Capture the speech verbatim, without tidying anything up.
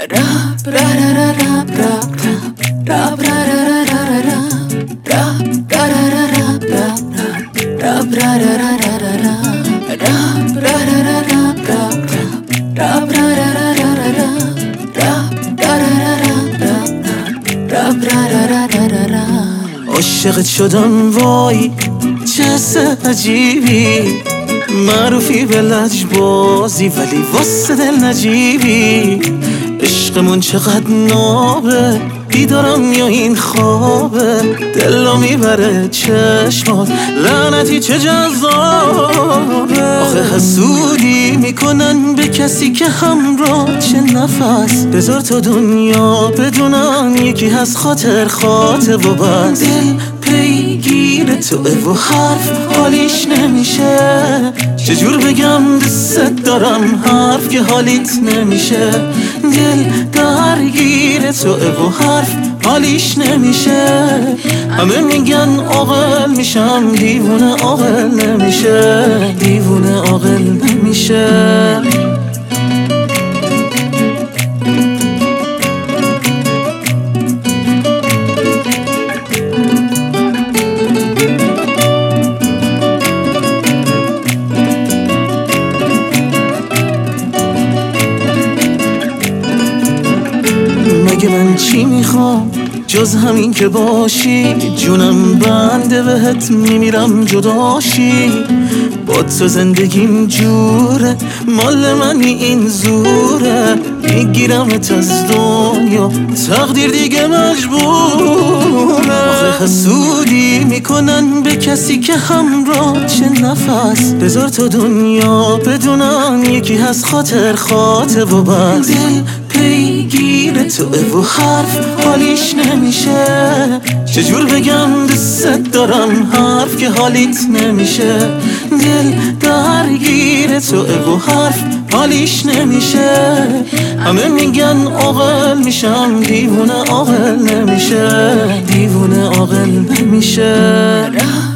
عاشقت شدم وای چه حس عجیبی، معروفی به لجبازی ولی واسه دل نجیبی. عشقمون چقدر نابه، بیدارم یا این خوابه، دلو میبره چشمات لعنتی چه جذابه. آخه حسودی میکنن به کسی که همراه چه نفس، بذار تا دنیا بدونن یکی هست خاطر خاطر و بس. دل پیگیر توه و حرف حالیش نمیشه، چجور بگم دست دارم حرف که حالیت نمیشه. دل درگیر توه و حرف حالیش نمیشه، همه میگن عاقل میشم، دیوونه عاقل نمیشه، دیوونه عاقل نمیشه. مگه من چی میخوام جز همین که باشی، جونم بنده بهت میمیرم جداشی. با تو زندگیم جوره، مال منی این زوره، میگیرمت از دنیا تقدیر دیگه مجبوره. آخه حسودی میکنن به کسی که همراه چه نفس، بذار تا دنیا بدونن یکی هست خاطر خاطر و بس. دل پیگیر توه و حرف حالیش نمیشه، چجور بگم دست دارم حرف که حالیت نمیشه. دل درگیر توه و حرف حالیش نمیشه، همه میگن عاقل میشم، دیوونه عاقل نمیشه، دیوونه عاقل نمیشه.